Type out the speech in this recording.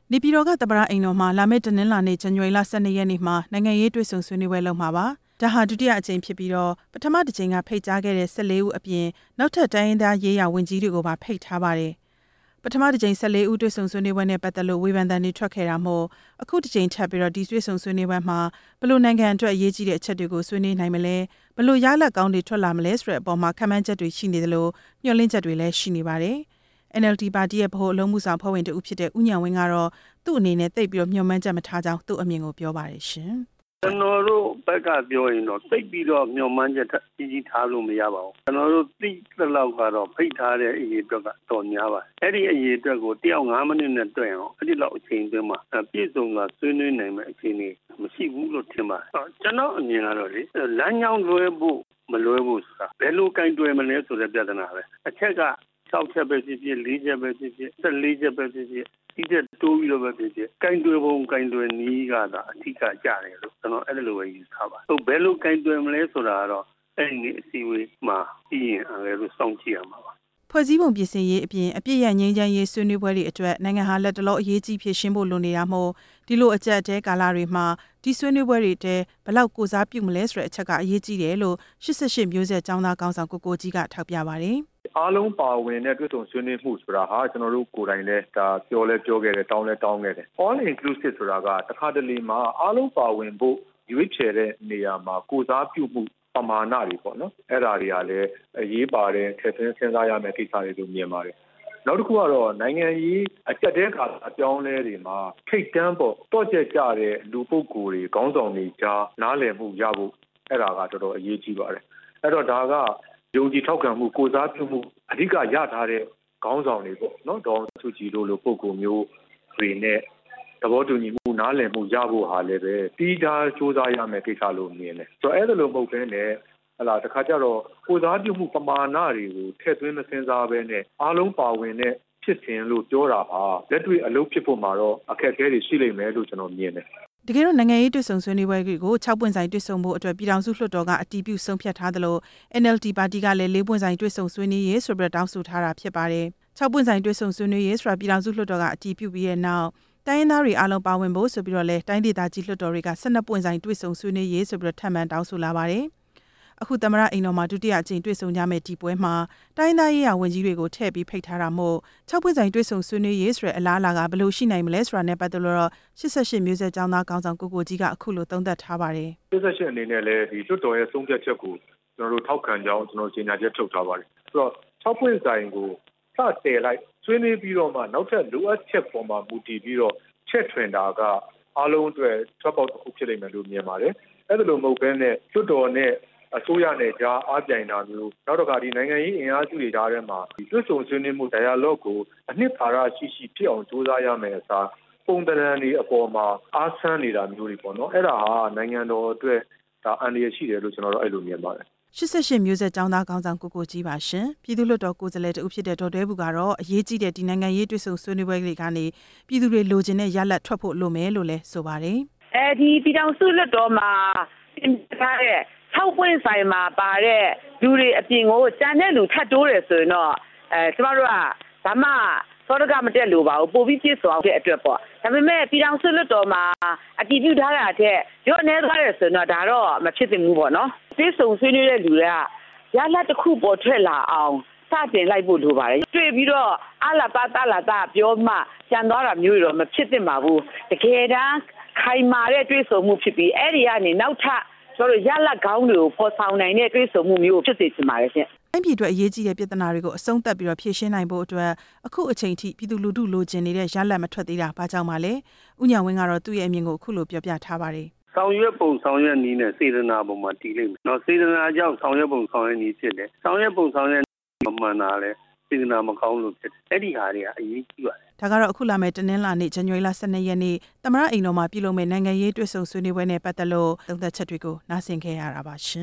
နေပြည်တော်ကသမ္မတအိမ်တော်မှာလာမယ့်တနင်္လာနေ့ဇန်နဝါရီလ12ရက်နေ့မှာနိုင်ငံရေးတွေ့ဆုံဆွေးနွေးပွဲလုပ်မှာပါ။ဒါဟာဒုတိယအကြိမ်ဖြစ်ပြီးတော့ပထမတစ်ကြိမ်ကဖိတ်ကြားခဲ့တဲ့14ဦးအပြင်နောက်ထပ်တိုင်းရင်းသားရေးရာဝန်ကြီးတွေကိုပါဖိတ်ထားပါတယ်။ပထမတစ်ကြိမ်14ဦးတွေ့ဆုံဆွေးနွေးပွဲနဲ့ပတ်သက်လို့ဝေဖန်သံတွေထွက်ခဲ့တာမို့အခုတစ်ကြိမ်ထပ်ပြီးတော့ဒီတွေ့ဆုံဆွေးနွေးပွဲမှာဘယ်လိုနိုင်ငံအတွက်အရေးကြီးတဲ့အချက်တွေကိုဆွေးနွေးနိုင်မလဲဘယ်လိုရလဒ်ကောင်းတွေထွက်လာမလဲဆိုတဲ့အပေါ်မှာခန့်မှန်းချက်တွေရှိနေသလိုမျှော်လင့်ချက်တွေလည်းရှိနေပါတယ်။ NLD ပါတီရဲ့ဗဟိုအလုံးမှုဆောင်ဖွဲ့ဝင်တဦးဖြစ်တဲ့ဦးညံဝင်းကတော့သူ့အနေနဲ့သိပ်ပြီးတော့မျှော်မှန်းချက်မထားကြောင်းသူ့အမြင်ကိုပြောပါတယ်ရှင်။ကျွန်တော်တို့ဘက်ကပြောရင်တော့သိပ်ပြီးတော့မျှော်မှန်းချက်ကြီးထားလို့မရပါဘူး။ကျွန်တော်တို့သိသလောက်ကတော့ဖိတ်ထားတဲ့အရေးအတွက်ကတော်များပါတယ်။အဲ့ဒီအရေးအတွက်ကိုတယောက်9မိနစ်နဲ့တွေ့အောင်အဲ့ဒီလောက်အချိန်အတွင်းမှာပြည့်စုံစွာဆွေးနွေးနိုင်မယ့်အခြေအနေမရှိဘူးလို့ထင်ပါတယ်။ကျွန်တော်အမြင်ကတော့လေလမ်းကြောင်းလွဲဖို့မလွဲဖို့ဆိုတာဘယ်လိုကင်တွယ်မလဲဆိုတဲ့ပြဿနာပဲ။အချက်က6ချက်ပဲဖြစ်ဖြစ်4ချက်ပဲဖြစ်ဖြစ်14ချက်ပဲဖြစ်ဖြစ်ဒီတဲ့တိုးပြီးတော့ပဲဖြစ်ဖြစ်ကင်တွယ်ပုံကင်တွယ်နည်းကသာအထူးကြတယ်လို့ကျွန်တော်အဲ့လိုပဲယူဆပါဟုတ်ဘယ်လိုကင်တွယ်မလဲဆိုတာကတော့အဲ့ဒီအစည်းအဝေးမှာပြီးရင်အဲ့လိုစောင့်ကြည့်ရမှာပါဖွဲ့စည်းပုံပြင်ဆင်ရေးအပြင်အပြည့်ရငြိမ်းချမ်းရေးဆွေးနွေးပွဲတွေအတွက်နိုင်ငံဟာလက်တလောအရေးကြီးဖြစ်ရှင်းဖို့လိုနေတာမို့ဒီလိုအကြက်တဲကာလတွေမှာဒီဆွေးနွေးပွဲတွေတဲဘလောက်ကိုစားပြုမလဲဆိုတဲ့အချက်ကအရေးကြီးတယ်လို့88မျိုးဆက်ចောင်းသားကောင်းဆောင်ကိုကြီးကထောက်ပြပါတယ်အားလုံးပါဝင်တဲ့တွေ့ဆုံဆွေးနွေးမှုဆိုတာဟာကျွန်တော်တို့ကိုယ်တိုင်လည်းဒါပြောခဲ့တယ်တောင်းခဲ့တယ် all inclusive ဆိုတာကတစ်ခါတလေမှာအားလုံးပါဝင်ဖို့ရွေးချယ်တဲ့နေရာမှာကိုစားပြုမှုပမာဏတွေပေါ့နော်အဲ့ဒါတွေကလည်းအရေးပါတယ်ထည့်သွင်းစဉ်းစားရမယ့်ကိစ္စတွေလို့မြင်ပါတယ်နောက်တစ်ခုကတော့နိုင်ငံရေးအကြက်တဲခါအပြောင်းလဲတွေမှာထိတ်တန်းပေါ့တော့ကျကြတဲ့လူပုဂ္ဂိုလ်တွေခေါင်းဆောင်တွေကြားနားလည်မှုရဖို့အဲ့ဒါကတော်တော်အရေးကြီးပါတယ်အဲ့တော့ဒါကယုံကြည်ထောက်ခံမှုကိုစားပြုမှုအဓိကရထားတဲ့ခေါင်းဆောင်တွေပေါ့နော်ဒေါ်စုကြည်တို့လိုပုဂ္ဂိုလ်မျိုးတွေနဲ့သဘောတူညီမှုနားလည်မှုရဖို့ဟာလည်းပဲပြီးသားစူးစမ်းရမယ့်ကိစ္စလို့မြင်တယ်ဆိုတော့အဲ့ဒါလိုမဟုတ်ဘဲနဲ့ဟလာတခါကျတော့ကိုစားပြုမှုပမာဏတွေကိုထည့်သွင်းမစဉ်းစားဘဲနဲ့အားလုံးပါဝင်တဲ့ဖြစ်စဉ်လို့ပြောတာဟာလက်တွေ့အလုပ်ဖြစ်ဖို့မှာတော့အခက်အခဲတွေရှိလိမ့်မယ်လို့ကျွန်တော်မြင်တယ်တကယ်တော့နိုင်ငံရေးတွေ့ဆုံဆွေးနွေးပွဲကို6ပွင့်ဆိုင်တွေ့ဆုံဖို့အတွက်ပြည်ထောင်စုလွှတ်တော်ကအတည်ပြုဆုံးဖြတ်ထားသလို NLD ပါတီကလည်း4ပွင့်ဆိုင်တွေ့ဆုံဆွေးနွေးရေးဆိုပြီးတောင်းဆိုထားတာဖြစ်ပါတယ်။6ပွင့်ဆိုင်တွေ့ဆုံဆွေးနွေးရေးဆိုတာပြည်ထောင်စုလွှတ်တော်ကအတည်ပြုပြီးတဲ့နောက်တိုင်းရင်းသားတွေအားလုံးပါဝင်ဖို့ဆိုပြီးတော့လဲတိုင်းဒေသကြီးလွှတ်တော်တွေက12ပွင့်ဆိုင်တွေ့ဆုံဆွေးနွေးရေးဆိုပြီးတော့ထပ်မံတောင်းဆိုလာပါတယ်။အခုသမ္မတအိမ်တော်မှာဒုတိယအကြိမ်တွေ့ဆုံကြမယ့်ဒီပွဲမှာတိုင်းသားရေးရာဝန်ကြီးတွေကိုထည့်ပြီးဖိတ်ထားတာမို့6ပွင့်ဆိုင်တွေ့ဆုံဆွေးနွေးရေးဆိုတဲ့အလားအလာကဘယ်လိုရှိနိုင်မလဲဆိုတာနဲ့ပတ်သက်လို့88မျိုးဆက်ចောင်းသားကောင်းဆောင်ကိုကြီးကအခုလိုသုံးသပ်ထားပါတယ် 88အနေနဲ့လည်းဒီလွှတ်တော်ရဲ့ဆုံးဖြတ်ချက်ကိုကျွန်တော်တို့ထောက်ခံကြောင်းကျွန်တော်ကြေညာချက်ထုတ်ထားပါတယ်ဆိုတော့6ပွင့်ဆိုင်ကိုစတယ်လိုက်ဆွေးနွေးပြီးတော့မှနောက်ထပ်လိုအပ်ချက်ပေါ်မှာမူတည်ပြီးတော့ချက်ထွင်တာကအားလုံးအတွက်ထွက်ပေါက်တစ်ခုဖြစ်လိမ့်မယ်လို့မြင်ပါတယ်အဲ့ဒါလိုမဟုတ်ဘဲနဲ့လွှတ်တော်နဲ့အစိုးရနဲ့ကြားအားပြိုင်တာမျိုးနောက်တော့ဒီနိုင်ငံရေးအင်အားစုတွေကြားထဲမှာတွတ်ဆုံဆွေးနွေးမှု dialogue ကိုအနှစ်သာရရှိဖြစ်အောင်ကြိုးစားရမယ်အစားပုံတရံတွေအပေါ်မှာအားဆန်းနေတာမျိုးတွေပေါ့နော်အဲ့ဒါဟာနိုင်ငံတော်အတွက်ဒါအန္တရာယ်ရှိတယ်လို့ကျွန်တော်တို့အဲ့လိုမြင်ပါတယ် 88မျိုးဆက်ចောင်းသားကောင်းဆောင်ကိုကြီးပါရှင်ပြည်သူ့လွှတ်တော်ကိုယ်စားလှယ်တဦးဖြစ်တဲ့ဒေါ်တွဲဘူးကတော့အရေးကြီးတဲ့ဒီနိုင်ငံရေးတွေ့ဆုံဆွေးနွေးပွဲတွေကနေပြည်သူတွေလိုချင်တဲ့ရလဒ်ထွက်ဖို့လိုမယ်လို့လဲဆိုပါတယ်ဒီပြည်ထောင်စုလွှတ်တော်မှာတင်ထားတဲ့6ပွင့်ဆိုင်မှာပါတဲ့လူတွေအပြင်ကိုကြံတဲ့လူထပ်တိုးတယ်ဆိုရင်တော့ကျမတို့ကဘာမှစောဒကမတက်လို့ပါဘူးပို့ပြီးပြည့်စုံအောင်တဲ့အတွက်ပေါ့ဒါပေမဲ့ပြည်ထောင်စုလွှတ်တော်မှာအတည်ပြုထားတာတဲ့ရော့နေသွားတယ်ဆိုတော့ဒါတော့မဖြစ်သင့်ဘူးပေါ့နော်ပြည့်စုံဆွေးနွေးတဲ့လူတွေကရလဒ်တစ်ခုပေါ်ထွက်လာအောင်စတင်လိုက်ဖို့လိုပါတယ်တွေ့ပြီးတော့အလာပါတလာတာပြောမှကြံသွားတာမျိုးတော့မဖြစ်သင့်ပါဘူးတကယ်တမ်းခိုင်မာတဲ့တွေ့ဆုံမှုဖြစ်ပြီးအဲ့ဒီကနေနောက်ထပ်ဆိုတော့ရလဒ်ကောင်းတွေကိုဖော်ဆောင်နိုင်တဲ့တွေ့ဆုံမှုမျိုးဖြစ်စေချင်ပါတယ်ရှင်။တိုင်းပြည်အတွက်အရေးကြီးတဲ့ပြဿနာတွေကိုအဆုံးသတ်ပြီးတော့ဖြေရှင်းနိုင်ဖို့အတွက်အခုအချိန်ထိပြည်သူလူထုလိုချင်နေတဲ့ရလဒ်မထွက်သေးတာဘာကြောင့်ပါလဲ။ဦးညံဝင်းကတော့သူ့ရဲ့အမြင်ကိုအခုလိုပြောပြထားပါတယ်။ဆောင်ရွက်ပုံဆောင်ရွက်နည်းနဲ့စေတနာပုံမှာတည်လိမ့်မယ်။နော်စေတနာကြောင့်ဆောင်ရွက်ပုံဆောင်ရွက်နည်းဖြစ်တယ်။ဆောင်ရွက်ပုံဆောင်ရွက်မမှန်တာလဲစေတနာမကောင်းလို့ဖြစ်တယ်။အဲ့ဒီဟာတွေကအရေးကြီးပါတယ်။ဒါကတော့အခုလာမယ့်တနင်္လာနေ့ဇန်နဝါရီလ12ရက်နေ့သမ္မတအိမ်တော်မှာပြုလုပ်မယ့်နိုင်ငံရေးတွေ့ဆုံဆွေးနွေးပွဲနဲ့ပတ်သက်လို့သုံးသပ်ချက်တွေကိုနားဆင်ခဲ့ရတာပါရှင်